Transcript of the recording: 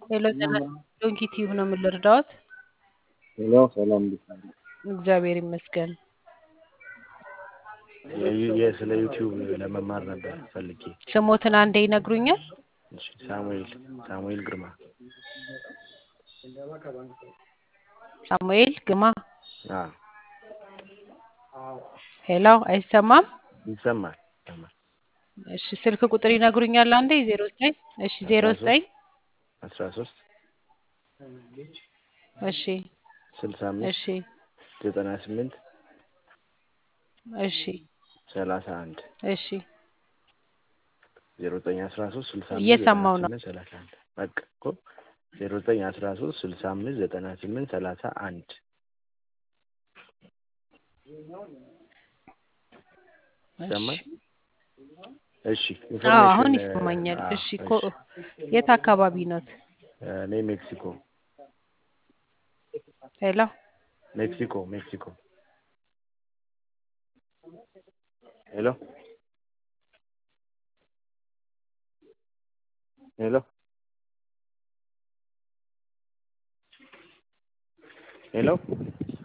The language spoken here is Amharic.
ሄሎ ጤና ዶንኪ ቲዩብ ነው የምልረዳዎት? ሄሎ ሰላም እንዴት ነህ? እግዚአብሔር ይመስገን። ስለ ዩቲዩብ ለመማር ነበር ፈልጌ። ስሞትን አንዴ ይነግሩኛል? እሺ ሳሙኤል ግርማ። ሳሙኤል ግማ። አዎ ሄሎ አይሰማም? ይሰማል። እሺ ስልክ ቁጥር ይነግሩኛል አንዴ? 09 እሺ 09 13 እሺ 65 እሺ 98 እሺ 31 እሺ 0913 65 እየሰማው ነው። 98 31 በቃ እኮ 0913 65 98 31 ይሰማል? እሺ አሁን ይሰማኛል። እሺ የት አካባቢ ነው? እኔ ሜክሲኮ ሄሎ ሜክሲኮ ሄሎ ሄሎ ሄሎ